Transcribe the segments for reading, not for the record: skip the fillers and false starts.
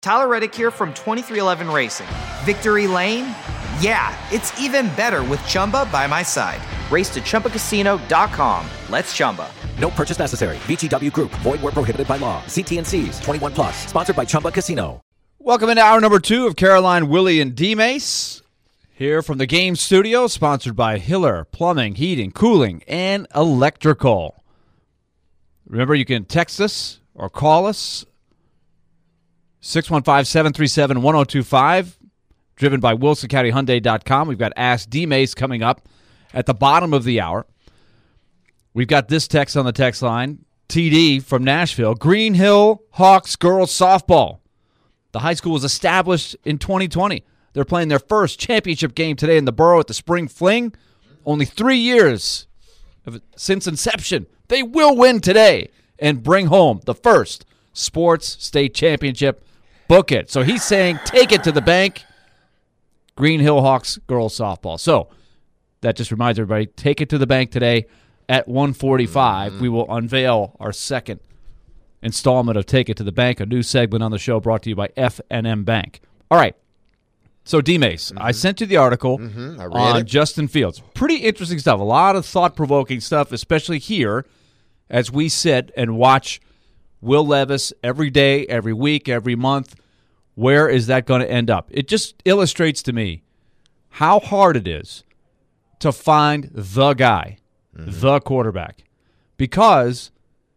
Tyler Reddick here from 2311 Racing. Victory Lane? Yeah, it's even better with Chumba by my side. Race to ChumbaCasino.com. Let's Chumba. No purchase necessary. VGW Group. Void where prohibited by law. See T&Cs. 21 plus. Sponsored by Chumba Casino. Welcome into hour number 2 of Caroline, Willie, and D-Mace. Here from the Game Studio, sponsored by Hiller Plumbing, Heating, Cooling, and Electrical. Remember, you can text us or call us. 615-737-1025. Driven by WilsonCountyHyundai.com. We've got Ask D-Mace coming up at the bottom of the hour. We've got this text on the text line. TD from Nashville. Green Hill Hawks girls softball. The high school was established in 2020. They're playing their first championship game today in the Borough at the Spring Fling. Only 3 years since inception. They will win today and bring home the first sports state championship. Book it. So he's saying take it to the bank. Green Hill Hawks girls softball. So that just reminds everybody, take it to the bank today at 1:45. We will unveil our second installment of Take It to the Bank, a new segment on the show brought to you by F&M Bank. All right. So, D-Mace, I sent you the article on Justin Fields. Pretty interesting stuff. A lot of thought-provoking stuff, especially here as we sit and watch Will Levis every day, every week, every month. Where is that going to end up? It just illustrates to me how hard it is to find the guy, the quarterback. Because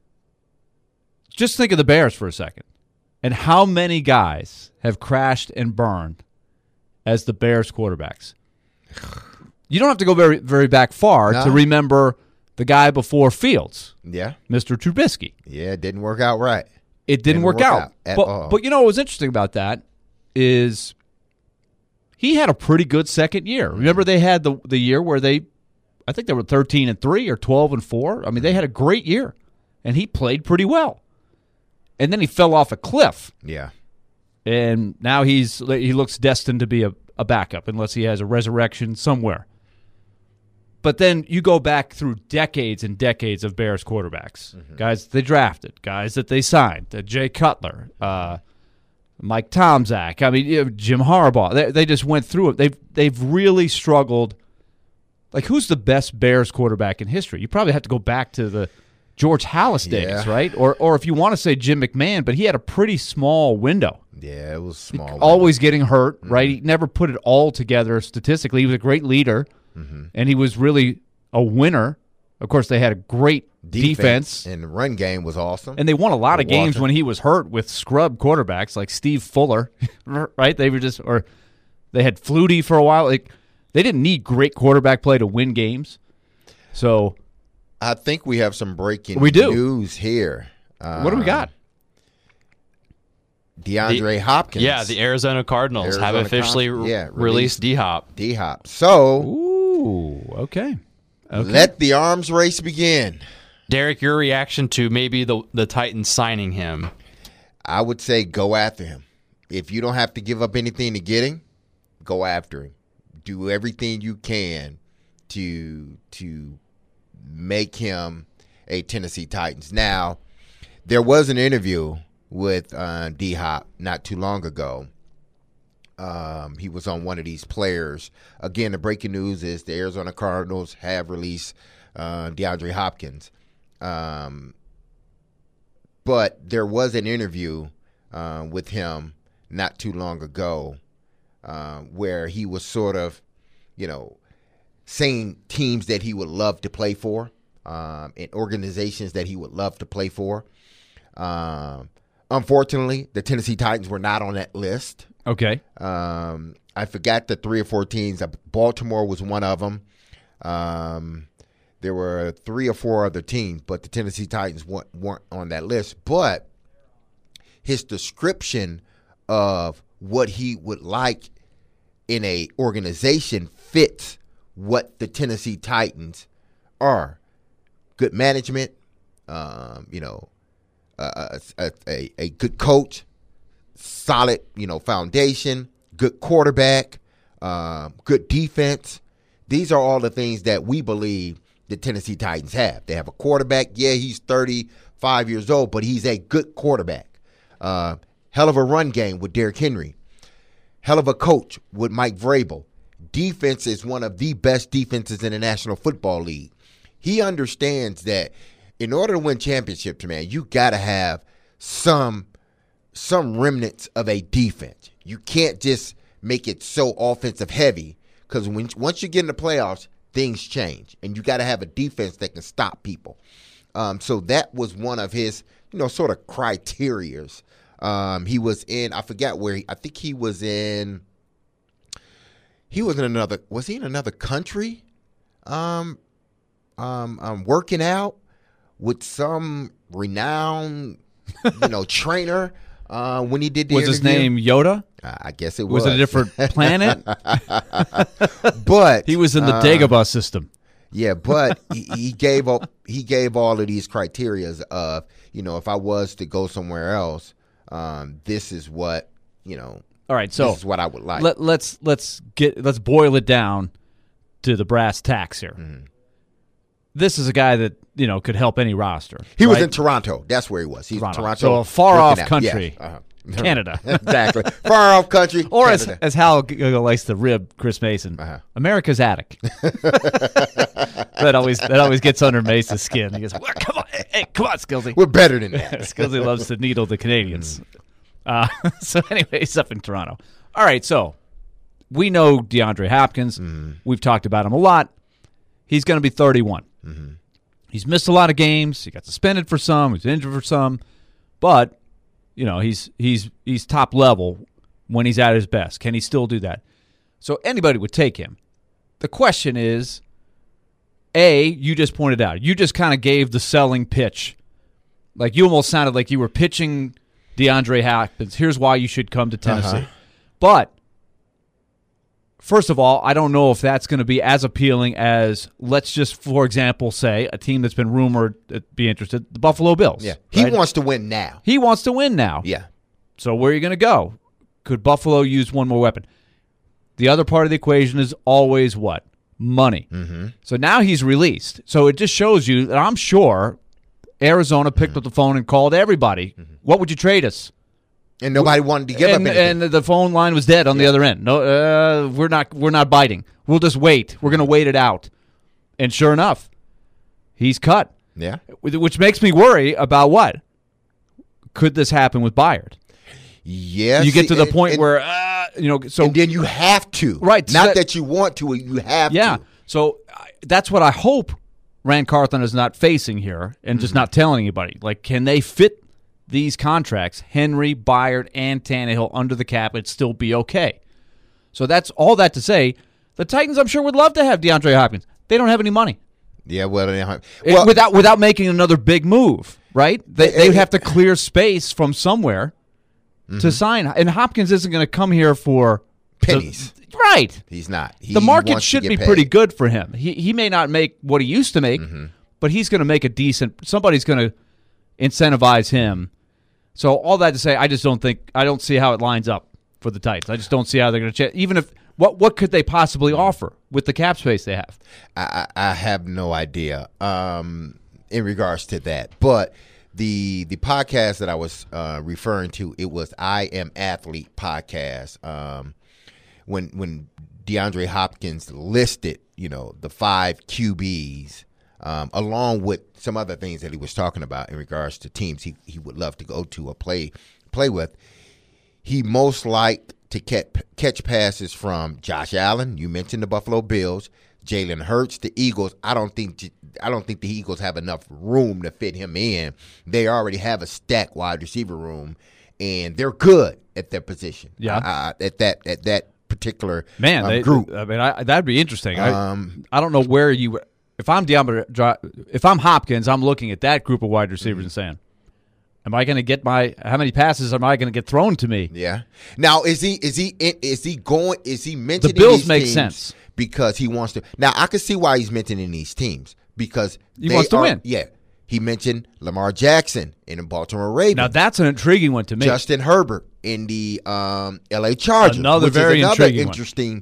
just think of the Bears for a second and how many guys have crashed and burned as the Bears quarterbacks. You don't have to go very, very back far to remember the guy before Fields. Yeah. Mr. Trubisky. Yeah, it didn't work out right. It didn't work out at all. But you know what was interesting about that is he had a pretty good second year. Remember they had the year where I think they were 13-3 or 12-4. I mean, they had a great year, and he played pretty well. And then he fell off a cliff. Yeah. And now he looks destined to be a backup unless he has a resurrection somewhere. But then you go back through decades and decades of Bears quarterbacks. Guys they drafted, guys that they signed, Jay Cutler, Mike Tomczak, I mean, Jim Harbaugh. They just went through it. They've really struggled. Like, who's the best Bears quarterback in history? You probably have to go back to the George Halas days, right? Or if you want to say Jim McMahon, but he had a pretty small window. Yeah, it was small. Always getting hurt, right? He never put it all together statistically. He was a great leader. And he was really a winner. Of course, they had a great defense. And the run game was awesome. And they won a lot of games when he was hurt with scrub quarterbacks like Steve Fuller, right? They were they had Flutie for a while. They didn't need great quarterback play to win games. So I think we have some breaking news here. What do we got? DeAndre Hopkins. Yeah, the Arizona Cardinals have officially released D-Hop. D-Hop. So, okay. Let the arms race begin. Derek, your reaction to maybe the Titans signing him? I would say go after him. If you don't have to give up anything to get him, go after him. Do everything you can to make him a Tennessee Titans. Now, there was an interview with D-Hop not too long ago. He was on one of these players. Again, the breaking news is the Arizona Cardinals have released DeAndre Hopkins. But there was an interview with him not too long ago where he was sort of, saying teams that he would love to play for and organizations that he would love to play for. Unfortunately, the Tennessee Titans were not on that list. Okay. I forgot the 3 or 4 teams. Baltimore was one of them. There were 3 or 4 other teams, but the Tennessee Titans weren't on that list. But his description of what he would like in a organization fits what the Tennessee Titans are. Good management, a good coach, solid, foundation, good quarterback, good defense. These are all the things that we believe the Tennessee Titans have. They have a quarterback. Yeah, he's 35 years old, but he's a good quarterback. Hell of a run game with Derrick Henry. Hell of a coach with Mike Vrabel. Defense is one of the best defenses in the National Football League. He understands that in order to win championships, man, you got to have some remnants of a defense. You can't just make it so offensive heavy, because once you get in the playoffs, things change, and you got to have a defense that can stop people. So that was one of his, sort of criterias. He was in, I forgot where. I think he was in. He was in another. Was he in another country? Working out with some renowned, trainer. When he did the Was interview. his name Yoda? I guess it was. Was it a different planet? But He was in the Dagobah system. yeah, but he gave all of these criterias of, if I was to go somewhere else, this is what, All right, so this is what I would like. let's boil it down to the brass tacks here. Mm-hmm. This is a guy that could help any roster. He was right? in Toronto. That's where he was. He's in Toronto. Toronto. So a far-off working out. country. Yeah, uh-huh. Canada. Exactly. Far off country. Or Canada. as Hal likes to rib Chris Mason, America's attic. that always gets under Mace's skin. He goes, well, come on, hey, come on, Skillsy. We're better than that. Skillsy loves to needle the Canadians. So anyway, he's up in Toronto. All right, so we know DeAndre Hopkins. We've talked about him a lot. He's going to be 31. He's missed a lot of games. He got suspended for some. He's injured for some. But he's top level when he's at his best. Can he still do that? So anybody would take him. The question is, you just pointed out, you just kind of gave the selling pitch. Like you almost sounded like you were pitching DeAndre Hopkins. Here's why you should come to Tennessee. But first of all, I don't know if that's going to be as appealing as, let's just, for example, say a team that's been rumored to be interested, the Buffalo Bills. Yeah. He right? wants to win now. He wants to win now. Yeah. So where are you going to go? Could Buffalo use one more weapon? The other part of the equation is always what? Money. So now he's released. So it just shows you that I'm sure Arizona picked up the phone and called everybody. What would you trade us? And nobody wanted to give up anything. And the phone line was dead on the other end. No, we're not biting. We'll just wait. We're going to wait it out. And sure enough, he's cut. Yeah. Which makes me worry about what? Could this happen with Byard? Yes. You get to the point where, so. And then you have to. Right. Not that you want to, you have yeah. to. So that's what I hope Rand Carthon is not facing here and just not telling anybody. Like, can they fit these contracts, Henry, Byard, and Tannehill, under the cap and still be okay? So that's all that to say, the Titans, I'm sure, would love to have DeAndre Hopkins. They don't have any money. Yeah, well, without making another big move, right? They would have to clear space from somewhere to sign. And Hopkins isn't going to come here for pennies. Right. He's not. The market should be pretty good for him. He may not make what he used to make, but he's going to make a decent – somebody's going to incentivize him. So all that to say, I don't see how it lines up for the Titans. I just don't see how they're going to change. Even if – what could they possibly offer with the cap space they have? I have no idea in regards to that. But the podcast that I was referring to, it was I Am Athlete podcast. When DeAndre Hopkins listed, the 5 QBs, along with some other things that he was talking about in regards to teams he would love to go to or play with, he most liked to catch passes from Josh Allen. You mentioned the Buffalo Bills, Jalen Hurts, the Eagles. I don't think the Eagles have enough room to fit him in. They already have a stacked wide receiver room, and they're good at their position. Yeah, at that particular group. I mean, that'd be interesting. I don't know where you. If I'm Hopkins, I'm looking at that group of wide receivers and saying, am I going to get how many passes am I going to get thrown to me? Yeah. Now, is he mentioning the Bills these make teams sense because he wants to? Now, I can see why he's mentioning these teams because he wants to win. Yeah. He mentioned Lamar Jackson in the Baltimore Ravens. Now, that's an intriguing one to me. Justin Herbert in the L.A. Chargers. Another interesting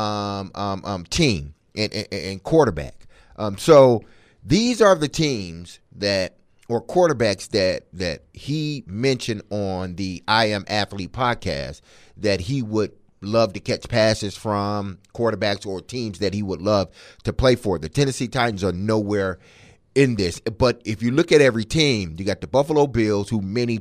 team and quarterback. So these are the teams that or quarterbacks that he mentioned on the I Am Athlete podcast that he would love to catch passes from, quarterbacks or teams that he would love to play for. The Tennessee Titans are nowhere in this. But if you look at every team, you got the Buffalo Bills, who many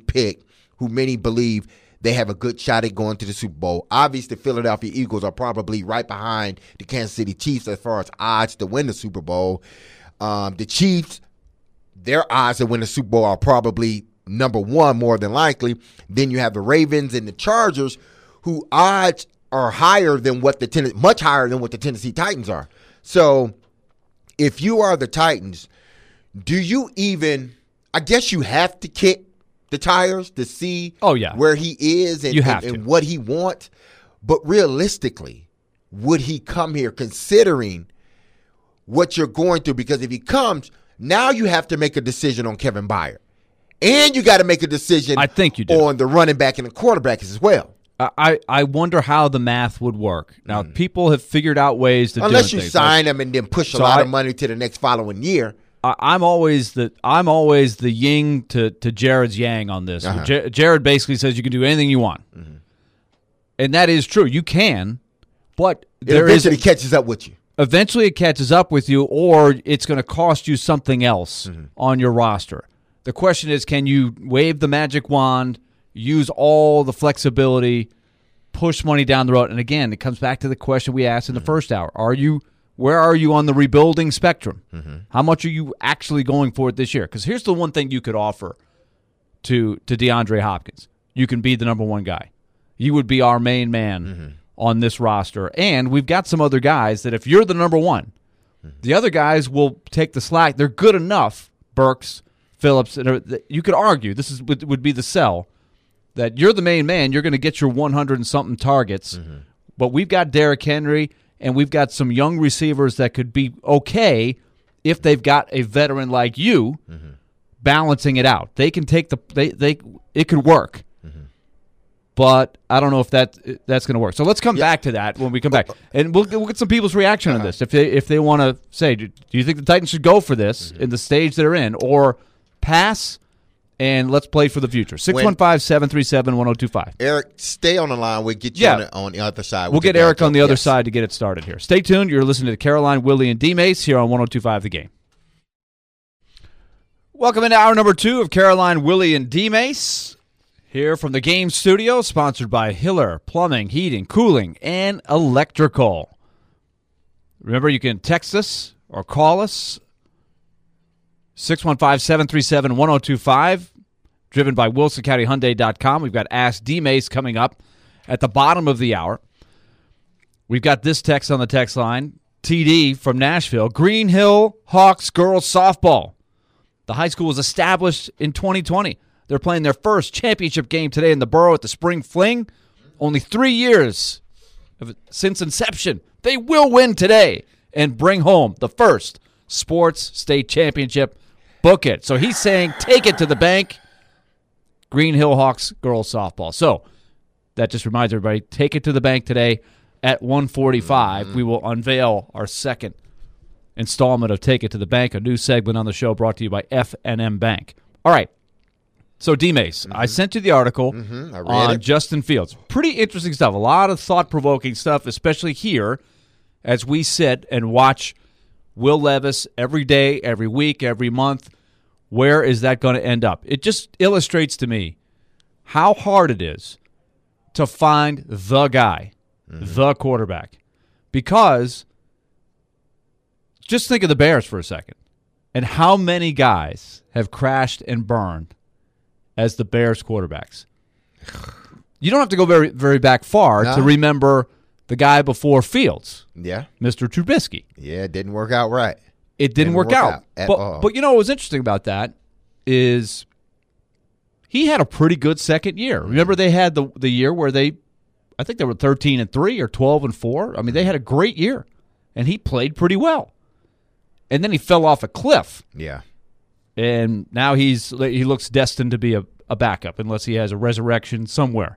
believe they have a good shot at going to the Super Bowl. Obviously, the Philadelphia Eagles are probably right behind the Kansas City Chiefs as far as odds to win the Super Bowl. The Chiefs, their odds to win the Super Bowl are probably number one, more than likely. Then you have the Ravens and the Chargers, who odds are higher than much higher than what the Tennessee Titans are. So if you are the Titans, do you even, I guess you have to kick the tires to see where he is and what he wants. But realistically, would he come here considering what you're going through? Because if he comes, now you have to make a decision on Kevin Byard. And you got to make a decision on the running back and the quarterback as well. I wonder how the math would work. Now, people have figured out ways to unless do you sign him and then push a lot of money to the next following year. I'm always the yin to Jared's yang on this. Jared basically says you can do anything you want, and that is true. You can, but eventually catches up with you. Eventually, it catches up with you, or it's going to cost you something else on your roster. The question is, can you wave the magic wand? Use all the flexibility, push money down the road. And again, it comes back to the question we asked in the first hour. Where are you on the rebuilding spectrum? How much are you actually going for it this year? Because here's the one thing you could offer to DeAndre Hopkins. You can be the number one guy. You would be our main man on this roster. And we've got some other guys that if you're the number one, the other guys will take the slack. They're good enough, Burks, Phillips. You could argue, this would be the sell, that you're the main man, you're going to get your 100-and-something targets, but we've got Derrick Henry, and we've got some young receivers that could be okay if they've got a veteran like you balancing it out. They can take it could work, but I don't know if that's going to work. So let's come back to that when we come back, and we'll get some people's reaction on this. If they want to say, do you think the Titans should go for this in the stage they're in, or pass? And let's play for the future. 615-737-1025. Eric, stay on the line. We'll get you on the other side. We'll get Eric on the other side to get it started here. Stay tuned. You're listening to Caroline, Willie, and D-Mace here on 102.5 The Game. Welcome into hour number 2 of Caroline, Willie, and D-Mace. Here from the Game Studio, sponsored by Hiller Plumbing, Heating, Cooling, and Electrical. Remember, you can text us or call us. 615-737-1025, driven by WilsonCountyHyundai.com. We've got Ask D-Mace coming up at the bottom of the hour. We've got this text on the text line. TD from Nashville. Green Hill Hawks girls softball. The high school was established in 2020. They're playing their first championship game today in the Borough at the Spring Fling. Only 3 years since inception. They will win today and bring home the first sports state championship. Book it. So he's saying take it to the bank. Green Hill Hawks girls softball. So that just reminds everybody, take it to the bank today at 1:45. We will unveil our second installment of Take It to the Bank, a new segment on the show brought to you by F&M Bank. All right. So, D-Mace, I sent you the article on Justin Fields. Pretty interesting stuff. A lot of thought-provoking stuff, especially here as we sit and watch Will Levis every day, every week, every month. Where is that going to end up? It just illustrates to me how hard it is to find the guy, the quarterback. Because just think of the Bears for a second and how many guys have crashed and burned as the Bears quarterbacks. You don't have to go very, very back far to remember the guy before Fields. Yeah. Mr. Trubisky. Yeah, it didn't work out right. It didn't work out at all. But you know what was interesting about that is he had a pretty good second year. Remember they had the year where I think they were 13-3 or 12-4. I mean, they had a great year, and he played pretty well. And then he fell off a cliff. Yeah. And now he looks destined to be a backup unless he has a resurrection somewhere.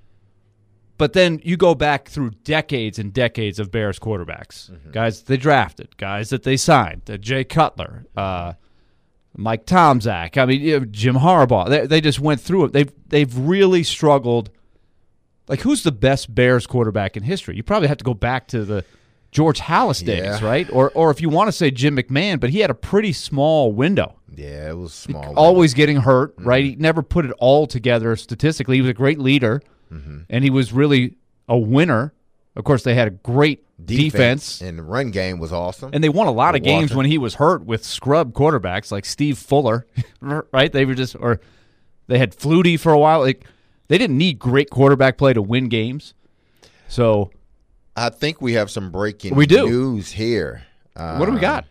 But then you go back through decades and decades of Bears quarterbacks. Guys that they drafted, guys that they signed. Jay Cutler, Mike Tomczak. I mean, Jim Harbaugh. They just went through it. They've really struggled. Like, who's the best Bears quarterback in history? You probably have to go back to the George Halas days, right? Or if you want to say Jim McMahon, but he had a pretty small window. Yeah, it was small. Always getting hurt, right? He never put it all together statistically. He was a great leader, and he was really a winner. Of course, they had a great defense. And the run game was awesome. And they won a lot of games when he was hurt with scrub quarterbacks like Steve Fuller, right? They were just, or they had Flutie for a while. Like, they didn't need great quarterback play to win games. So I think we have some breaking news here. What do we got?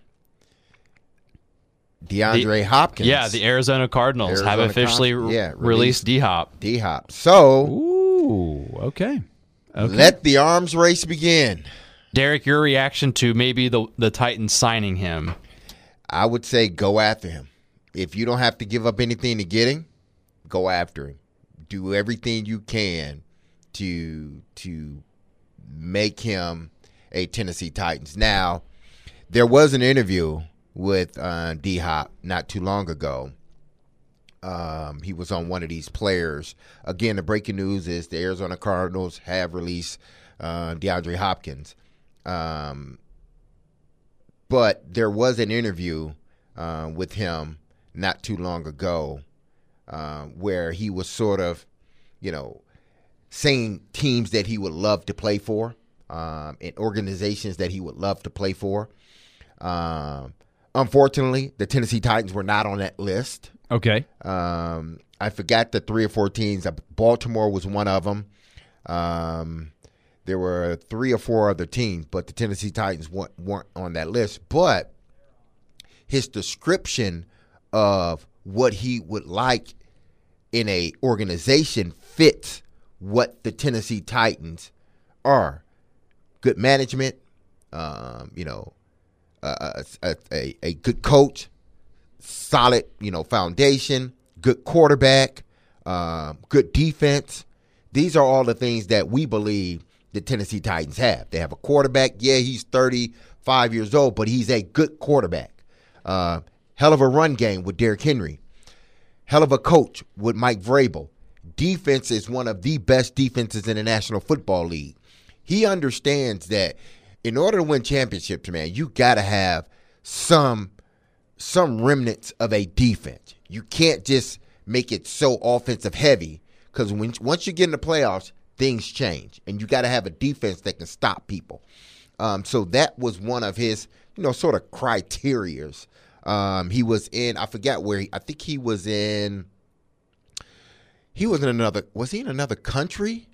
DeAndre Hopkins. Yeah, the Arizona Cardinals have officially released D-Hop. D-Hop. So, ooh, okay. Let the arms race begin. Derek, your reaction to maybe the Titans signing him? I would say go after him. If you don't have to give up anything to get him, go after him. Do everything you can to make him a Tennessee Titans. Now, there was an interview with D-Hop not too long ago. He was on one of these players. Again, the breaking news is the Arizona Cardinals have released DeAndre Hopkins. But there was an interview with him not too long ago where he was sort of, saying teams that he would love to play for and organizations that he would love to play for. Unfortunately, the Tennessee Titans were not on that list. Okay. I forgot the 3 or 4 teams. Baltimore was one of them. There were 3 or 4 other teams, but the Tennessee Titans weren't on that list. But his description of what he would like in a organization fits what the Tennessee Titans are. Good management, a good coach, solid, foundation, good quarterback, good defense. These are all the things that we believe the Tennessee Titans have. They have a quarterback. Yeah, he's 35 years old, but he's a good quarterback. Hell of a run game with Derrick Henry. Hell of a coach with Mike Vrabel. Defense is one of the best defenses in the National Football League. He understands that in order to win championships, man, you got to have some remnants of a defense. You can't just make it so offensive heavy because once you get in the playoffs, things change, and you got to have a defense that can stop people. So that was one of his, sort of criterias. He was in, I forgot where I think he was in another country?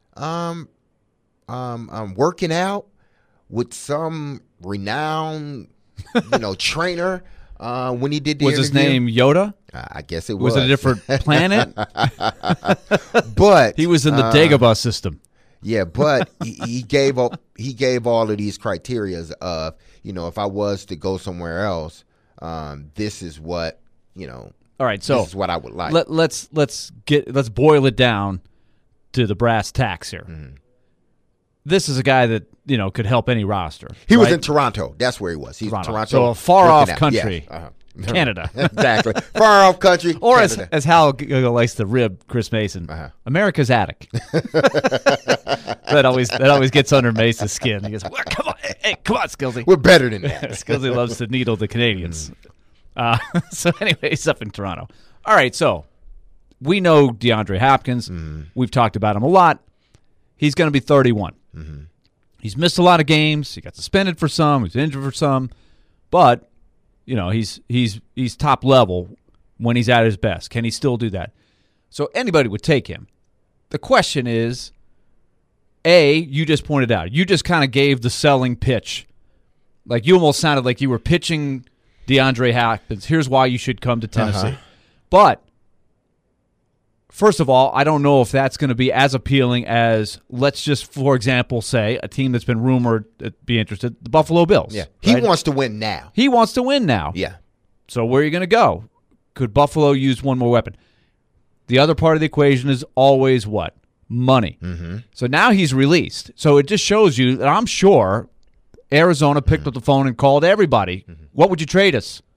Working out with some renowned, trainer. When he did the interview. Was his name Yoda? I guess it was. Was it a different planet? But he was in the Dagobah system. Yeah, but he gave all of these criterias of, if I was to go somewhere else, this is what, all right, so this is what I would like. Let's boil it down to the brass tacks here. Mm-hmm. This is a guy that could help any roster. He was in Toronto. That's where he was. He's in Toronto. So a far off country, Canada. Exactly, far off country. Or as Hal likes to rib Chris Mason, America's attic. that always gets under Mace's skin. He goes, well, "Come on, Skillsy. We're better than that." Skillsy loves to needle the Canadians. So anyway, he's up in Toronto. All right, so we know DeAndre Hopkins. We've talked about him a lot. He's going to be 31. Mm-hmm. He's missed a lot of games. He got suspended for some. He's injured for some. But, he's top level when he's at his best. Can he still do that? So anybody would take him. The question is, you just pointed out. You just kind of gave the selling pitch. Like, you almost sounded like you were pitching DeAndre Hopkins. Here's why you should come to Tennessee. But first of all, I don't know if that's going to be as appealing as, let's just, for example, say a team that's been rumored to be interested, the Buffalo Bills. Yeah, he wants to win now. He wants to win now. Yeah. So where are you going to go? Could Buffalo use one more weapon? The other part of the equation is always what? Money. Mm-hmm. So now he's released. So it just shows you that I'm sure Arizona picked up the phone and called everybody. Mm-hmm. What would you trade us?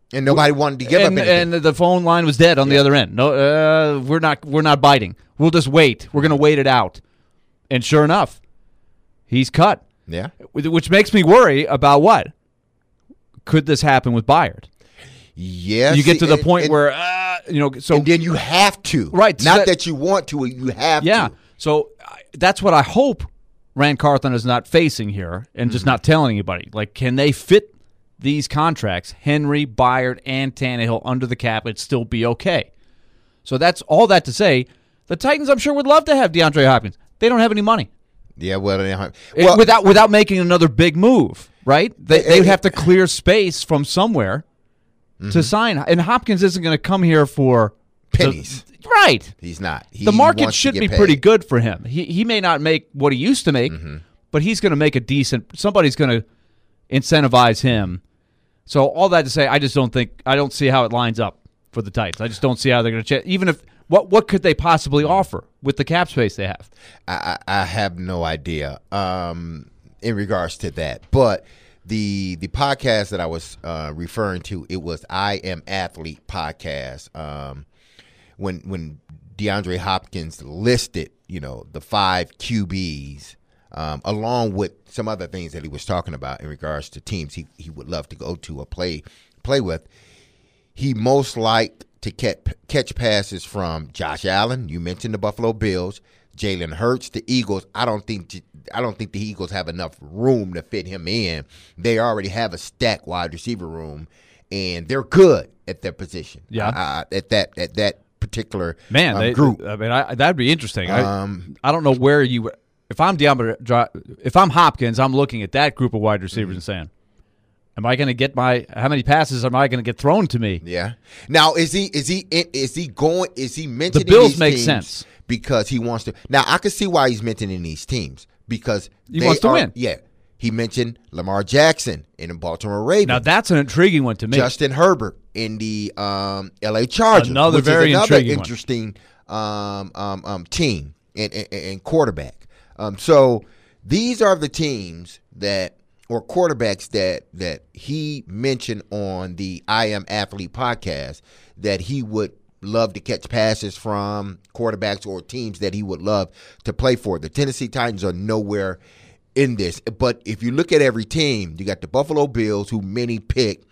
And nobody wanted to give up anything. And the phone line was dead on the other end. No, we're not biting. We'll just wait. We're going to wait it out. And sure enough, he's cut. Yeah. Which makes me worry about what? Could this happen with Byard? Yes. You get to the point where, so. And then you have to. Right. Not that you want to, you have to. Yeah. So that's what I hope Rand Carthon is not facing here and just not telling anybody. Like, can they fit these contracts, Henry, Byard, and Tannehill, under the cap and still be okay? So that's all that to say, the Titans, I'm sure, would love to have DeAndre Hopkins. They don't have any money. Yeah, well, without making another big move, right? They would have to clear space from somewhere to sign. And Hopkins isn't going to come here for pennies. Right. He's not. The market should be pretty good for him. He may not make what he used to make, but he's going to make a decent – somebody's going to incentivize him. So all that to say, I don't see how it lines up for the Titans. I just don't see how they're going to – even if – what could they possibly offer with the cap space they have? I have no idea in regards to that. But the podcast that I was referring to, it was I Am Athlete podcast. When DeAndre Hopkins listed, the 5 QBs, along with some other things that he was talking about in regards to teams he would love to go to or play with, he most liked to catch passes from Josh Allen. You mentioned the Buffalo Bills, Jalen Hurts, the Eagles. I don't think the Eagles have enough room to fit him in. They already have a stacked wide receiver room, and they're good at their position. Yeah, at that particular group. I mean, that'd be interesting. I don't know where you. If I'm Hopkins, I'm looking at that group of wide receivers and saying, am I going to get how many passes am I going to get thrown to me? Yeah. Now, is he mentioning the Bills these make teams sense because he wants to? Now, I can see why he's mentioning these teams because he wants to win. Yeah. He mentioned Lamar Jackson in the Baltimore Ravens. Now, that's an intriguing one to me. Justin Herbert in the L.A. Chargers. Another interesting team and quarterback. So these are the teams or quarterbacks that he mentioned on the I Am Athlete podcast that he would love to catch passes from, quarterbacks or teams that he would love to play for. The Tennessee Titans are nowhere in this. But if you look at every team, you got the Buffalo Bills, who many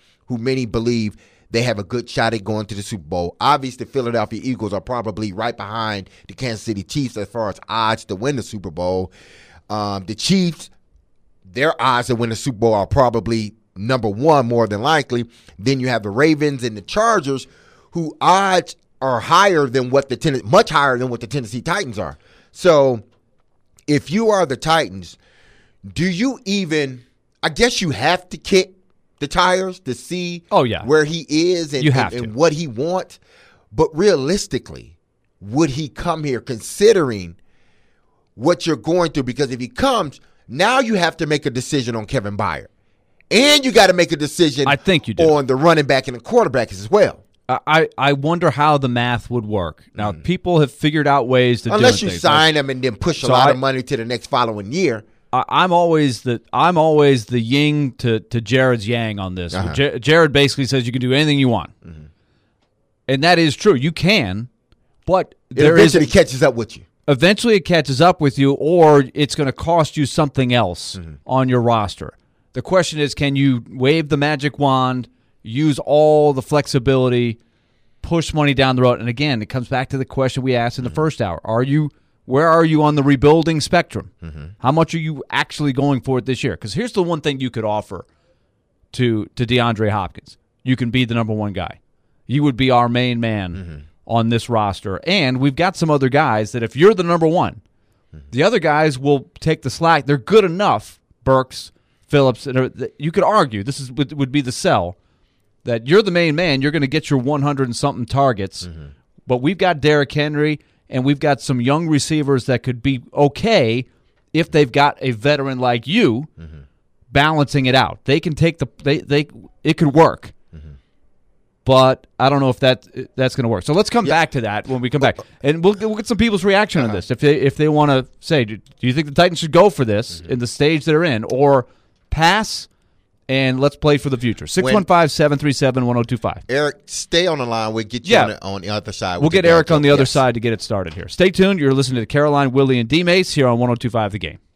believe they have a good shot at going to the Super Bowl. Obviously, the Philadelphia Eagles are probably right behind the Kansas City Chiefs as far as odds to win the Super Bowl. The Chiefs, their odds to win the Super Bowl are probably number one more than likely. Then you have the Ravens and the Chargers, who odds are much higher than what the Tennessee Titans are. So if you are the Titans, do you even – I guess you have to kick the tires to see where he is and what he wants. But realistically, would he come here considering what you're going through? Because if he comes – now you have to make a decision on Kevin Byard. And you got to make a decision I think you do. on the running back and the quarterbacks as well. I wonder how the math would work. Now, people have figured out ways to do it. Unless you sign them and then push a lot of money to the next following year. I'm always the yin to Jared's yang on this. Jared basically says you can do anything you want. And that is true. You can, but eventually catches up with you. Eventually it catches up with you, or it's going to cost you something else on your roster. The question is, can you wave the magic wand, use all the flexibility, push money down the road? And again, it comes back to the question we asked in the first hour. Where are you on the rebuilding spectrum? How much are you actually going for it this year? Because here's the one thing you could offer to DeAndre Hopkins. You can be the number one guy. You would be our main man on this roster. And we've got some other guys that if you're the number one, the other guys will take the slack. They're good enough, Burks, Phillips. You could argue, this would be the sell, that you're the main man. You're going to get your 100-and-something targets. But we've got Derrick Henry, and we've got some young receivers that could be okay if they've got a veteran like you balancing it out. They can take it could work. But I don't know if that's going to work. So let's come back to that when we come back, and we'll get some people's reaction on this. If they want to say, do you think the Titans should go for this in the stage they're in, or pass and let's play for the future. 615-737-1025. Eric, stay on the line. We'll get you on the other side. We'll get Eric on the other side to get it started here. Stay tuned. You're listening to Caroline, Willie, and D-Mace here on 102.5 The Game.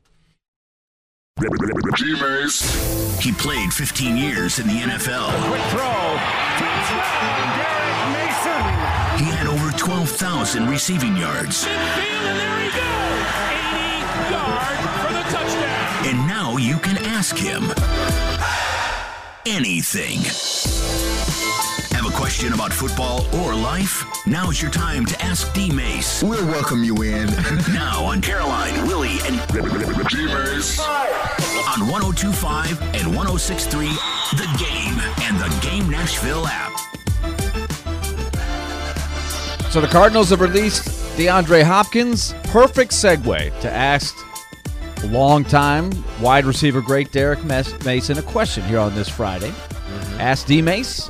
D-Mace. He played 15 years in the NFL. Quick throw. Touchdown, Derek Mason. He had over 12,000 receiving yards. Midfield, and there he goes. 80 yards for the touchdown. And now you can ask him anything. Have a question about football or life? Now's your time to ask D-Mace. We'll welcome you in. Now on Caroline, Willie, and D-Mace. on 102.5 and 106.3 The Game and the Game Nashville app. So the Cardinals have released DeAndre Hopkins. Perfect segue to ask longtime wide receiver great Derek Mason a question here on this Friday. Ask D-Mace,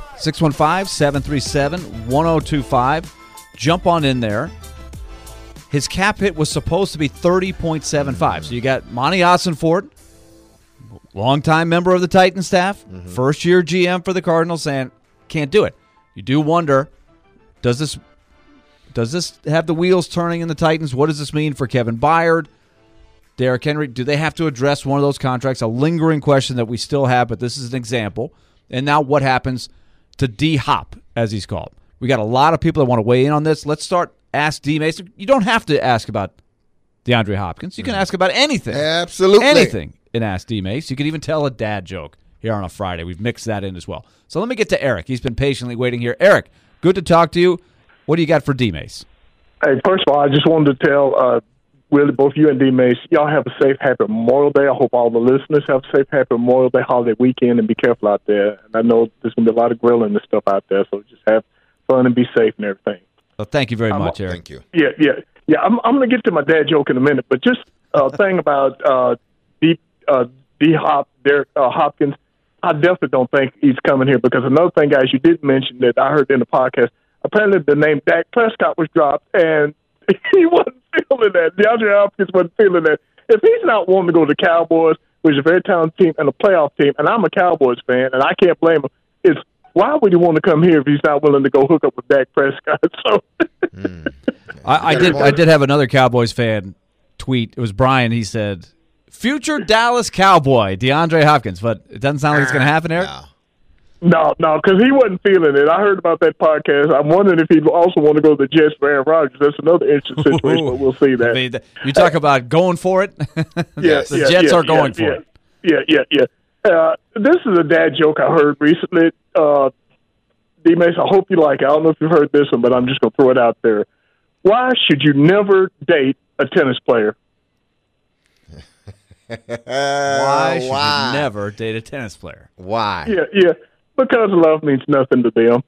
615-737-1025. Jump on in there. His cap hit was supposed to be 30.75. So you got Monty Ossenfort, longtime member of the Titan staff, first-year GM for the Cardinals, saying, can't do it. You do wonder, does this have the wheels turning in the Titans? What does this mean for Kevin Byard, Derrick Henry? Do they have to address one of those contracts? A lingering question that we still have, but this is an example. And now what happens to D-Hop, as he's called? We got a lot of people that want to weigh in on this. Let's start Ask D-Mason. You don't have to ask about DeAndre Hopkins. You can ask about anything. Absolutely. Anything in Ask D-Mace. You can even tell a dad joke here on a Friday. We've mixed that in as well. So let me get to Eric. He's been patiently waiting here. Eric, good to talk to you. What do you got for D-Mace? Hey, first of all, I just wanted to tell Willie, both you and D-Mace, y'all have a safe, happy Memorial Day. I hope all the listeners have a safe, happy Memorial Day holiday weekend, and be careful out there. And I know there's going to be a lot of grilling and stuff out there, so just have fun and be safe and everything. Well, thank you very much, Eric. Thank you. Yeah. I'm going to get to my dad joke in a minute, but just a thing about D-Hop, Derek Hopkins, I definitely don't think he's coming here, because another thing, guys, you did mention that I heard in the podcast, apparently the name Dak Prescott was dropped, and he wasn't feeling that. DeAndre Hopkins wasn't feeling that. If he's not wanting to go to the Cowboys, which is a very talented team and a playoff team, and I'm a Cowboys fan, and I can't blame him, why would he want to come here if he's not willing to go hook up with Dak Prescott? So, I did have another Cowboys fan tweet. It was Brian. He said, "Future Dallas Cowboy DeAndre Hopkins," but it doesn't sound like it's going to happen, Eric. No, because he wasn't feeling it. I heard about that podcast. I'm wondering if he'd also want to go to the Jets for Aaron Rodgers. That's another interesting situation, but we'll see that. I mean, you talk about going for it. The Jets are going for it. Yeah. This is a dad joke I heard recently. D-Mace, I hope you like it. I don't know if you've heard this one, but I'm just going to throw it out there. Why should you never date a tennis player? Why should you never date a tennis player? Why? Yeah. Because love means nothing to them.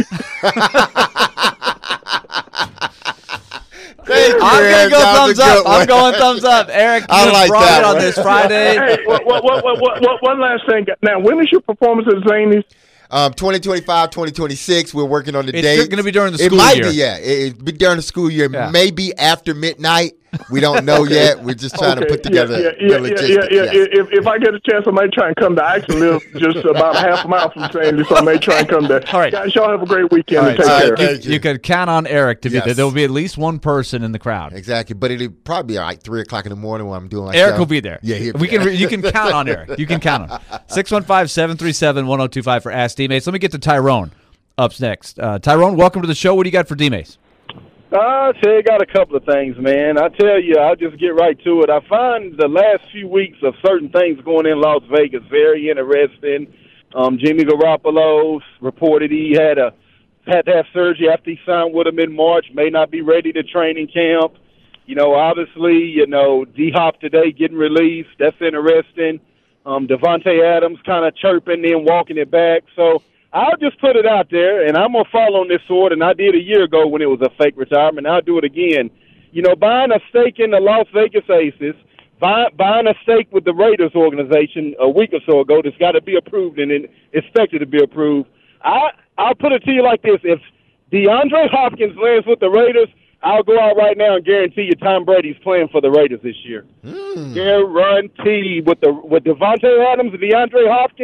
I'm going to go thumbs up. I'm going thumbs up. Eric, you like brought that it on one. this Friday. Hey, one last thing. Now, when is your performance at Zanies? 2025, 2026. We're working on the date. It's going to be during the school year. year. It might be, yeah. It'll be during the school year. Yeah. Maybe after midnight. We don't know yet. We're just trying to put together the logistics. Yeah. If I get a chance, I may try and come to. I actually live just about half a mile from Sandy, so I may try and come there. All right. Guys, y'all have a great weekend. All And right. take care. You can count on Eric to be there. Yes. There will be at least one person in the crowd. Exactly. But it'll probably be like 3 o'clock in the morning when I'm doing like Eric will be there. Yeah, you can count on Eric. You can count on 615-737-1025 for Ask D-Mace. Let me get to Tyrone up next. Tyrone, welcome to the show. What do you got for D-Mace? I tell you, got a couple of things, man. I tell you, I'll just get right to it. I find the last few weeks of certain things going in Las Vegas very interesting. Jimmy Garoppolo reported he had to have surgery after he signed with him in March, may not be ready to training camp. Obviously, D-Hop today getting released. That's interesting. Devontae Adams kind of chirping, then walking it back. So I'll just put it out there, and I'm going to follow on this sword, and I did a year ago when it was a fake retirement. I'll do it again. Buying a stake in the Las Vegas Aces, buying a stake with the Raiders organization a week or so ago that's got to be approved and expected to be approved. I'll put it to you like this. If DeAndre Hopkins lands with the Raiders, I'll go out right now and guarantee you Tom Brady's playing for the Raiders this year. Guaranteed. With Devontae Adams and DeAndre Hopkins,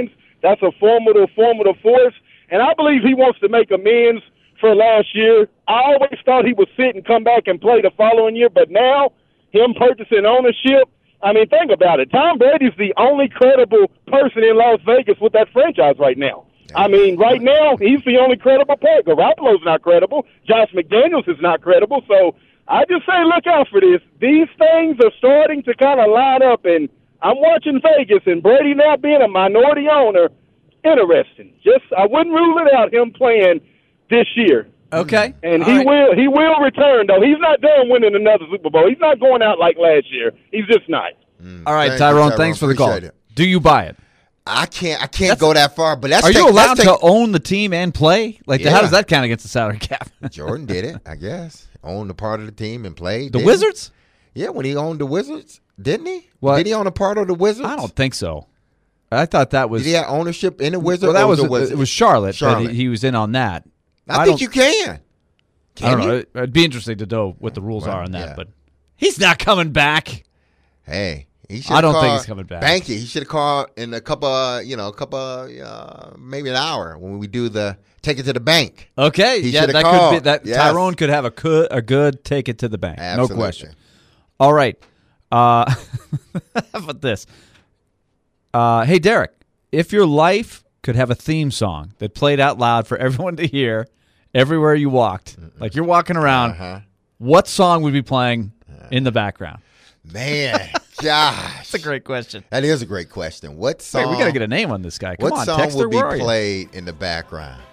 That's a formidable force, and I believe he wants to make amends for last year. I always thought he would sit and come back and play the following year, but now him purchasing ownership, I mean, think about it. Tom Brady's the only credible person in Las Vegas with that franchise right now. I mean, right now, he's the only credible player. Garoppolo's not credible. Josh McDaniels is not credible. So I just say look out for this. These things are starting to kind of line up, and I'm watching Vegas, and Brady now being a minority owner, interesting. I wouldn't rule it out, him playing this year. Okay. And he will return, though. He's not done winning another Super Bowl. He's not going out like last year. He's just not. All right, Tyrone, thanks for the call. Do you buy it? I can't go that far, but are you allowed to own the team and play? How does that count against the salary cap? Jordan did it, I guess. Owned a part of the team and played. The Wizards? Yeah, when he owned the Wizards, didn't he? What? Did he own a part of the Wizards? I don't think so. I thought that was. Did he have ownership in the Wizards? Well, it was Charlotte. That he was in on that. I think you can. I don't know. It'd be interesting to know what the rules are on that, but he's not coming back. Hey. I don't think he's coming back. Banky. He should have called in a couple, maybe an hour when we do the take it to the bank. Okay, that could be that. Yes. Tyrone could have a good take it to the bank. Absolutely. No question. All right. How about this? Hey, Derek, if your life could have a theme song that played out loud for everyone to hear everywhere you walked, like you're walking around, what song would be playing in the background? Man, gosh. That's a great question. That is a great question. What song? Wait, we got to get a name on this guy. Come on, song Texter, would be where are played in the background?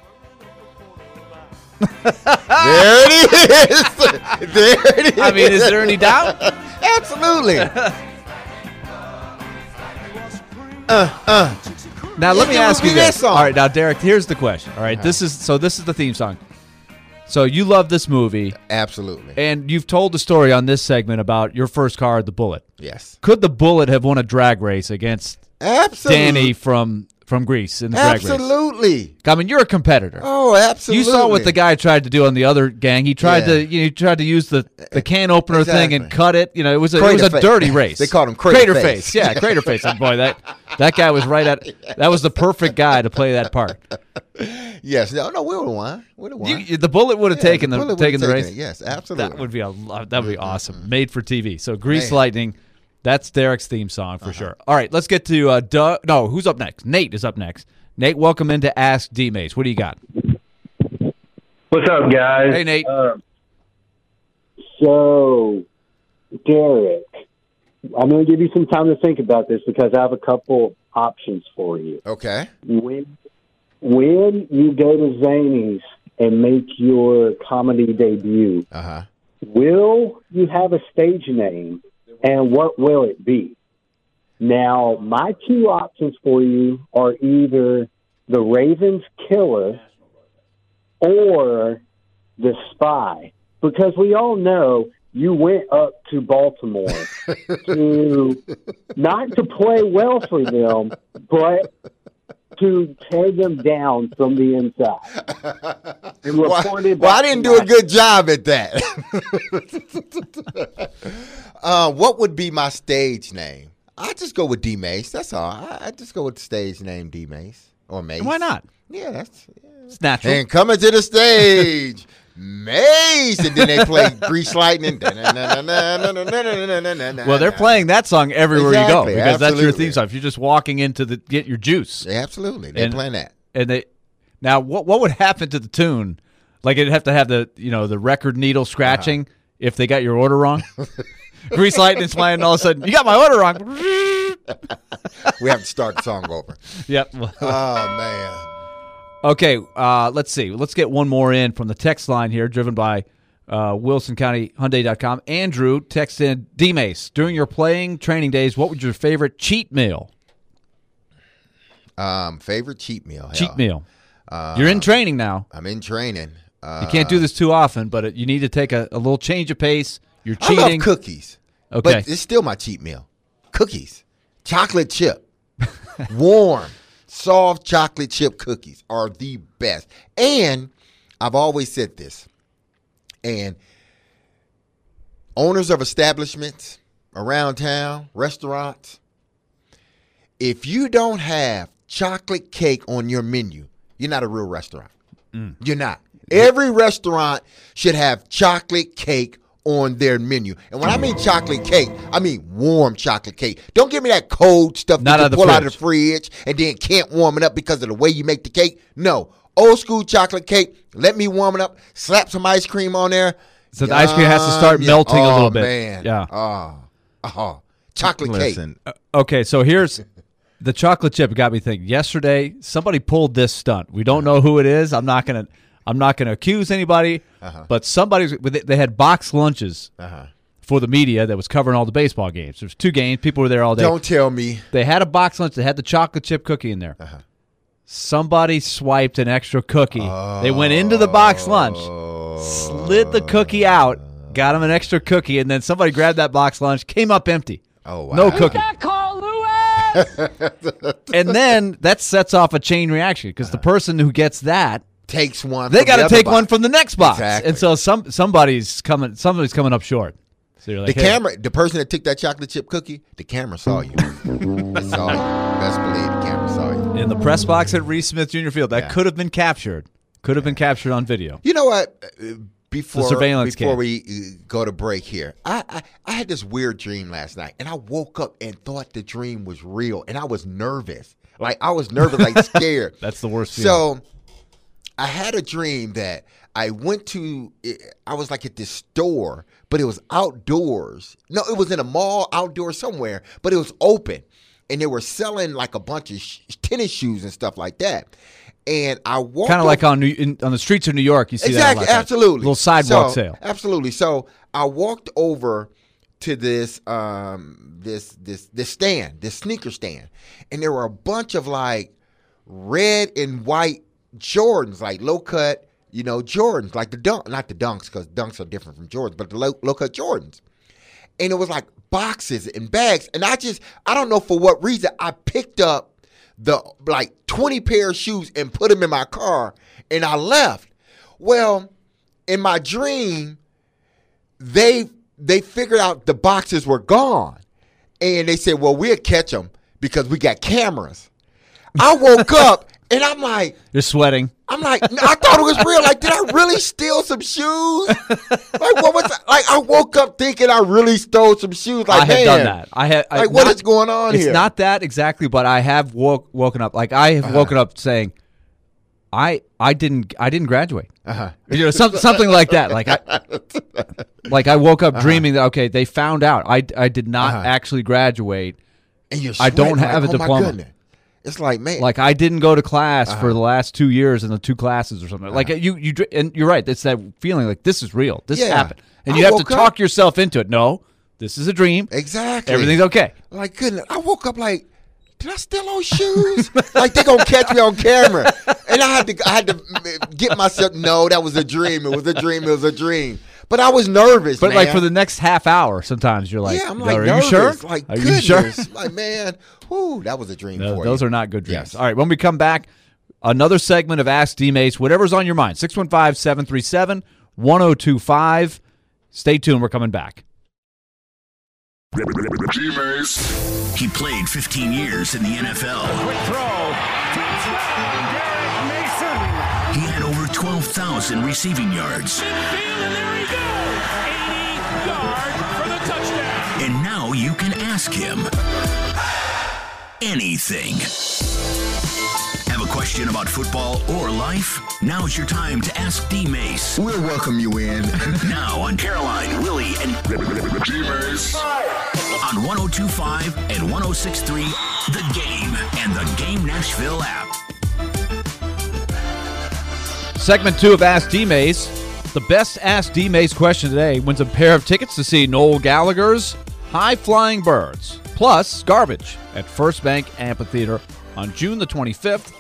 There it is. There it is. I mean, is there any doubt? Absolutely. Now, let me ask you this. Song. All right, now, Derek, here's the question. All right, this is the theme song. So you love this movie. Absolutely. And you've told the story on this segment about your first car, the Bullet. Yes. Could the Bullet have won a drag race against Danny from Greece in the drag race? Absolutely. I mean, you're a competitor. Oh, absolutely. You saw what the guy tried to do on the other gang. He tried to use the can opener thing and cut it. You know, it was a dirty race. They called him Crater Face. Yeah, Crater Face. Oh, boy, that guy was right at. That was the perfect guy to play that part. Yes. No, we would have won. The Bullet would have taken the race. Yes, absolutely. That would be awesome. Made for TV. So Grease Lightning. That's Derek's theme song for sure. All right, let's get to Doug. No, who's up next? Nate is up next. Nate, welcome into Ask D-Mace. What do you got? What's up, guys? Hey, Nate. So, Derek, I'm going to give you some time to think about this because I have a couple options for you. Okay. When you go to Zanies and make your comedy debut, will you have a stage name, and what will it be? Now, my two options for you are either the Ravens Killer or the Spy, because we all know you went up to Baltimore to not to play well for them, but to tear them down from the inside. And I didn't do a good job at that. What would be my stage name? I just go with D-Mace. That's all. I just go with the stage name D-Mace or Mace. Why not? Yeah, it's natural. And coming to the stage, Mace, and then they play Grease Lightning. Well, they're playing that song everywhere you go because that's your absolutely. theme song. If you're just walking in to get your juice, Absolutely, they're playing that. And now what would happen to the tune? Like it'd have to have the record needle scratching if they got your order wrong. Grease Lightning's playing, and all of a sudden, you got my order wrong. We have to start the song over. Yep. Oh, man. Okay, let's see. Let's get one more in from the text line here, driven by WilsonCountyHyundai.com. Andrew texts in, D-Mace, during your playing training days, what was your favorite cheat meal? Favorite cheat meal? Cheat meal. You're in training now. I'm in training. You can't do this too often, but you need to take a little change of pace. You're cheating. I love cookies. Okay. But it's still my cheat meal. Cookies. Chocolate chip. Warm, soft chocolate chip cookies are the best. And I've always said this. And owners of establishments around town, restaurants, if you don't have chocolate cake on your menu, you're not a real restaurant. You're not. Every restaurant should have chocolate cake on their menu. And when I mean chocolate cake, I mean warm chocolate cake. Don't give me that cold stuff Not that out you of the pull out of fridge. the fridge and then can't warm it up because of the way you make the cake. No. Old school chocolate cake, let me warm it up, slap some ice cream on there. So the ice cream has to start melting a little bit. Man. Yeah. Chocolate Listen, cake. Okay, so here's the chocolate chip got me thinking. Yesterday, somebody pulled this stunt. We don't know who it is. I'm not gonna accuse anybody, but they had box lunches for the media that was covering all the baseball games. There's 2 games. People were there all day. Don't tell me. They had a box lunch. They had the chocolate chip cookie in there. Somebody swiped an extra cookie. They went into the box lunch, slid the cookie out, got them an extra cookie, and then somebody grabbed that box lunch, came up empty. Oh, wow. No cookie. Carl Lewis! And then that sets off a chain reaction because the person who gets that takes one. They got to take one from the next box. Exactly. And so somebody's coming up short. So you're like, the person that took that chocolate chip cookie, the camera saw you. They saw you. Best believe the camera saw you. in the press box at Reese Smith Jr. Field. That could have been captured. Could have been captured on video. You know what? Before cam. we go to break here, I had this weird dream last night, and I woke up and thought the dream was real, and I was nervous. Like scared. That's the worst feeling. So I had a dream that I went to, I was like at this store, but it was outdoors. No, it was in a mall outdoors somewhere, but it was open. And they were selling like a bunch of tennis shoes and stuff like that. And I walked kind of like on the streets of New York, you see exactly, that a lot. Absolutely. Little sidewalk sale. Absolutely. So I walked over to this stand, this sneaker stand, and there were a bunch of like red and white Jordans, like low cut, Jordans, like not the Dunks, because Dunks are different from Jordans, but the low cut Jordans. And it was like boxes and bags, and I don't know for what reason, I picked up the like 20 pair of shoes and put them in my car, and I left. Well, in my dream, they figured out the boxes were gone, and they said, well, we'll catch them because we got cameras. I woke up, and I'm like, you're sweating. I'm like, I thought it was real. Like, did I really steal some shoes? Like, what was that? Like, I woke up thinking I really stole some shoes. Like, I have done that. What is going on here? It's not that exactly, but I have woken up. Like, I have woken up saying, I didn't graduate. Something like that. Like I woke up dreaming that they found out I did not actually graduate. And you're I don't have a diploma. My goodness. It's like, man, like I didn't go to class for the last 2 years in the 2 classes or something. Like you and you're right. It's that feeling like this is real. This happened, and you have to talk yourself into it. No, this is a dream. Exactly. Everything's okay. Like, goodness, I woke up like, did I steal those shoes? Like they gonna catch me on camera, and I had to get myself. No, that was a dream. It was a dream. It was a dream. But I was nervous. But man. like for the next half hour, sometimes you're like, yeah, I'm like, are nervous. you sure? Like, are goodness. you sure? Like, man, whoo, that was a dream. No, for those you. are not good dreams. Yes. All right, when we come back, another segment of Ask D-Mace, whatever's on your mind. 615-737-1025. Stay tuned. We're coming back. D-Mace. He played 15 years in the NFL. Quick throw. Touchdown, Derek Mason. He had over 12,000 receiving yards. And there he goes. 80 yards for the touchdown. And now you can ask him anything. Have a question about football or life? Now's your time to ask D-Mace. We'll welcome you in. Now on Caroline, Willie, and D-Mace. on 102.5 and 106.3, The Game and the Game Nashville app. Segment 2 of Ask D-Mace. The best Ask D-Mace question today wins a pair of tickets to see Noel Gallagher's High Flying Birds, plus garbage at First Bank Amphitheater on June the 25th.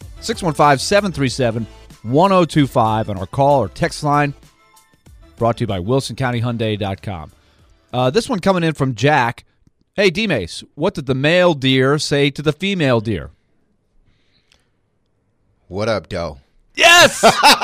615-737-1025 on our call or text line, brought to you by WilsonCountyHyundai.com. This one coming in from Jack. Hey, D-Mace, what did the male deer say to the female deer? What up, Doe? Yes!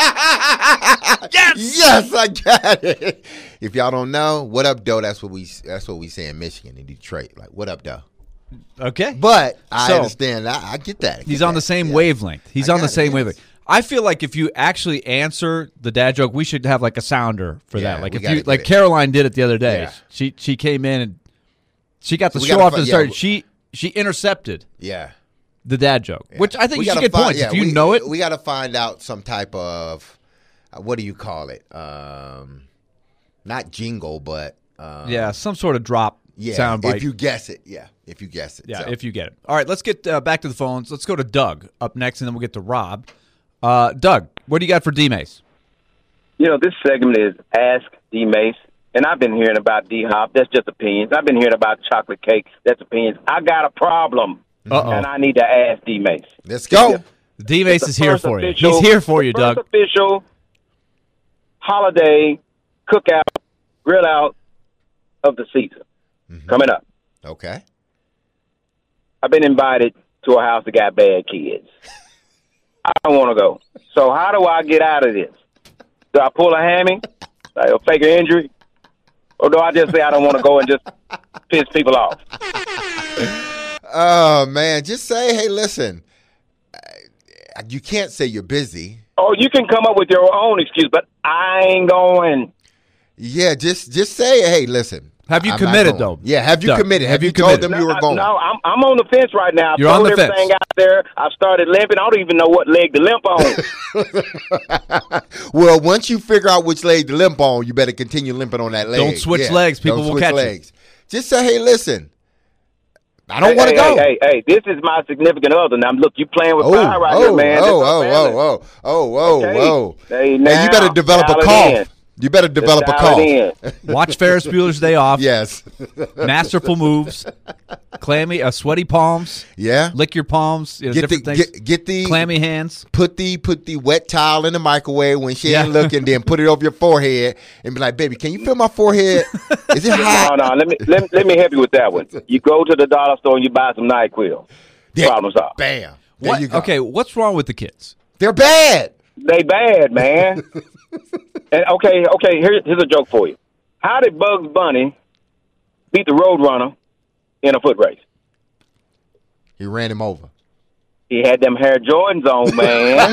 Yes, I got it. If y'all don't know, what up, Doe? That's what we say in Michigan, in Detroit. Like, what up, Doe? Okay. But I So- understand. I get that. I get He's on that. the same Yeah. wavelength. He's I on the got it, same yes. wavelength. I feel like if you actually answer the dad joke, we should have like a sounder for Yeah, that. Like we if gotta you get like it. Caroline did it the other day. Yeah. She came in and she got the So we show gotta off to the fi- start. yeah. She intercepted Yeah. the dad joke, which I think We you should gotta get find- points yeah, if you we- know it. We got to find out some type of what do you call it? Not jingle, but Yeah, some sort of drop sound bite. If you guess it, if you guess it, Yeah, So, if you get it. All right, let's get back to the phones. Let's go to Doug up next, and then we'll get to Rob. Doug, what do you got for D-Mace? This segment is Ask D-Mace, and I've been hearing about D-Hop. That's just opinions. I've been hearing about chocolate cake. That's opinions. I got a problem, and I need to ask D-Mace. Let's go. D-Mace It's is the here first for you. official- He's here for you, the Doug. first official holiday cookout, grill out of the season coming up. Okay. I've been invited to a house that got bad kids. I don't want to go. So how do I get out of this? Do I pull a hammy, like a fake injury, or do I just say I don't want to go and just piss people off? Oh man, just say, hey, listen. You can't say you're busy. Oh, you can come up with your own excuse, but I ain't going. Yeah, just say, hey, listen. Have you I'm not committed, going. though? Yeah, have you Doug, committed? have Have you you told committed? them you were going? No, I'm on the fence right now. I've You're on thrown the fence. everything out there. I've started limping. I don't even know what leg to limp on. Well, once you figure out which leg to limp on, you better continue limping on that leg. Don't switch Yeah, legs. People don't will switch catch you. legs. Just say, hey, listen. I don't want to go. Hey, this is my significant other. Now, look, you playing with fire right here, man. This is balance. Whoa. Hey, Hey, now, you better develop a dial it cough. in. You better develop a Dial cough. it in. Watch Ferris Bueller's Day Off. Yes. Masterful moves. Sweaty palms. Yeah. Lick your palms. Different things. Get the clammy hands. Put the wet towel in the microwave when she ain't Yeah. looking. Then put it over your forehead and be like, "Baby, can you feel my forehead? Is it hot?" No. Let me help you with that one. You go to the dollar store and you buy some NyQuil. Yeah. Problem solved. Bam. There What? you go. Okay, what's wrong with the kids? They're bad. They bad, man. And okay. Here's a joke for you. How did Bugs Bunny beat the Roadrunner in a foot race? He ran him over. He had them Air Jordans on, man.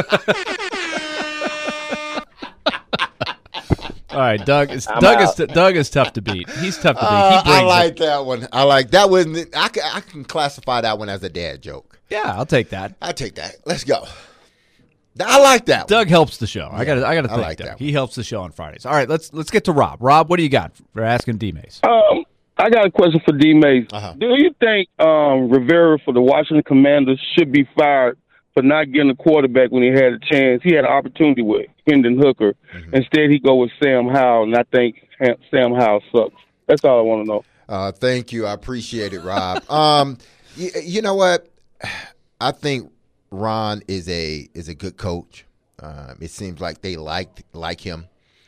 All right, Doug is tough to beat. He's tough to beat. He brings I like it. that one. I like that one. I can classify that one as a dad joke. Yeah, I'll take that. I'll take that. Let's go. I like that one. Doug helps the show. I got to I thank like Doug. that He helps the show on Fridays. All right, let's get to Rob. Rob, what do you got for asking D-Mace? I got a question for D-Mace. Do you think Rivera for the Washington Commanders should be fired for not getting a quarterback when he had a chance? He had an opportunity with Hendon Hooker. Instead, he go with Sam Howell, and I think Sam Howell sucks. That's all I want to know. Thank you. I appreciate it, Rob. You know what? I think Ron is a good coach. It seems like they like him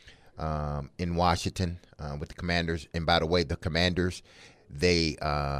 in Washington with the Commanders. And by the way, the Commanders they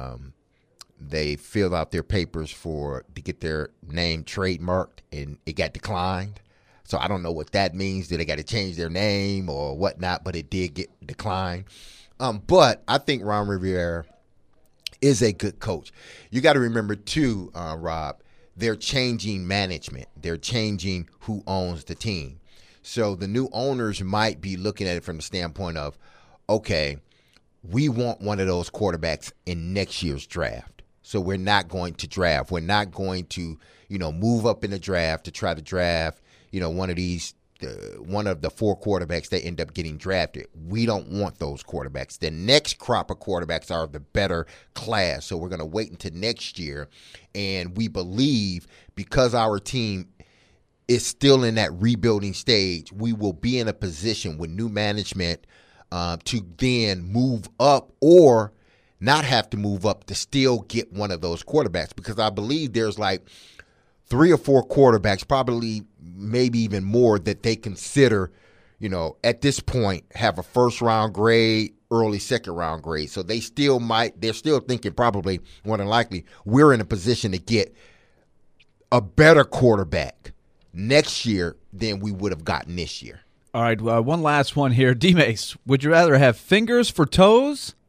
filled out their papers to get their name trademarked, and it got declined. So I don't know what that means. Did they got to change their name or whatnot? But it did get declined. But I think Ron Rivera is a good coach. You got to remember too, Rob, they're changing management. They're changing who owns the team. So the new owners might be looking at it from the standpoint of, okay, we want one of those quarterbacks in next year's draft. So we're not going to draft. We're not going to, move up in the draft to try to draft, one of the four quarterbacks that end up getting drafted. We don't want those quarterbacks. The next crop of quarterbacks are the better class. So we're going to wait until next year. And we believe because our team is still in that rebuilding stage, we will be in a position with new management to then move up or not have to move up to still get one of those quarterbacks. Because I believe there's like 3 or 4 quarterbacks, probably maybe even more, that they consider, at this point have a first-round grade, early second-round grade. So they're still thinking probably, more than likely, we're in a position to get a better quarterback next year than we would have gotten this year. All right, one last one here. D-Mace, would you rather have fingers for toes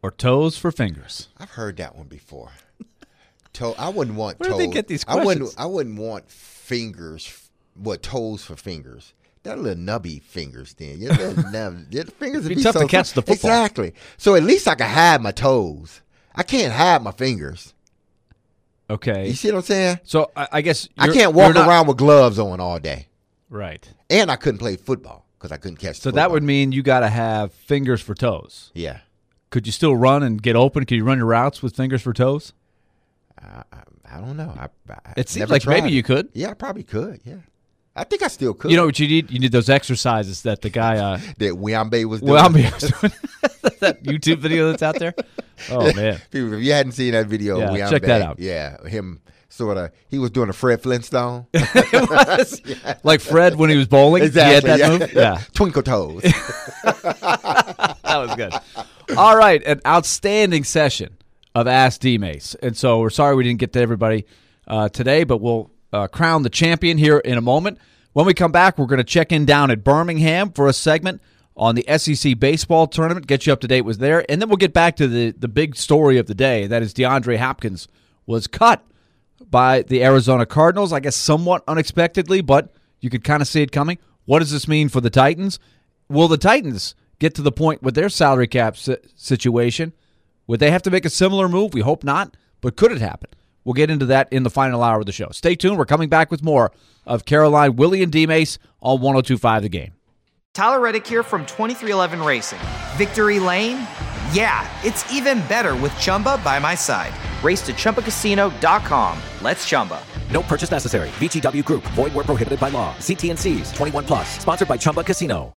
or toes for fingers? I've heard that one before. I wouldn't want Where toes. do they get these questions? I wouldn't want fingers. Toes for fingers? That little nubby fingers. Then your fingers would be tough to catch the football. Exactly. So at least I can hide my toes. I can't hide my fingers. Okay. You see what I'm saying? So I guess I can't walk around with gloves on all day. Right. And I couldn't play football because I couldn't catch the football. That would mean you got to have fingers for toes. Yeah. Could you still run and get open? Could you run your routes with fingers for toes? I don't know. It seems like maybe you could. Yeah, I probably could. Yeah. I think I still could. You know what you need? You need those exercises that the guy that Wyombe was doing. That YouTube video that's out there. Oh man! People, if you hadn't seen that video, yeah, check that out. Yeah, him he was doing a Fred Flintstone. It was. Yeah. Like Fred when he was bowling. Exactly. He had that move. Yeah. Twinkle toes. That was good. All right, an outstanding session of Ask D-Mace, and so we're sorry we didn't get to everybody today, but we'll crown the champion here in a moment. When we come back, we're going to check in down at Birmingham for a segment on the SEC baseball tournament, get you up to date with there, and then we'll get back to the big story of the day. That is DeAndre Hopkins was cut by the Arizona Cardinals, I guess somewhat unexpectedly, but you could kind of see it coming. What does this mean for the Titans? Will the Titans get to the point with their salary cap situation? Would they have to make a similar move? We hope not, but could it happen? We'll get into that in the final hour of the show. Stay tuned. We're coming back with more of Caroline, Willie, and D-Mace on 102.5 The Game. Tyler Reddick here from 2311 Racing. Victory Lane? Yeah, it's even better with Chumba by my side. Race to ChumbaCasino.com. Let's Chumba. No purchase necessary. VGW Group. Void where prohibited by law. See T&Cs. 21+. Sponsored by Chumba Casino.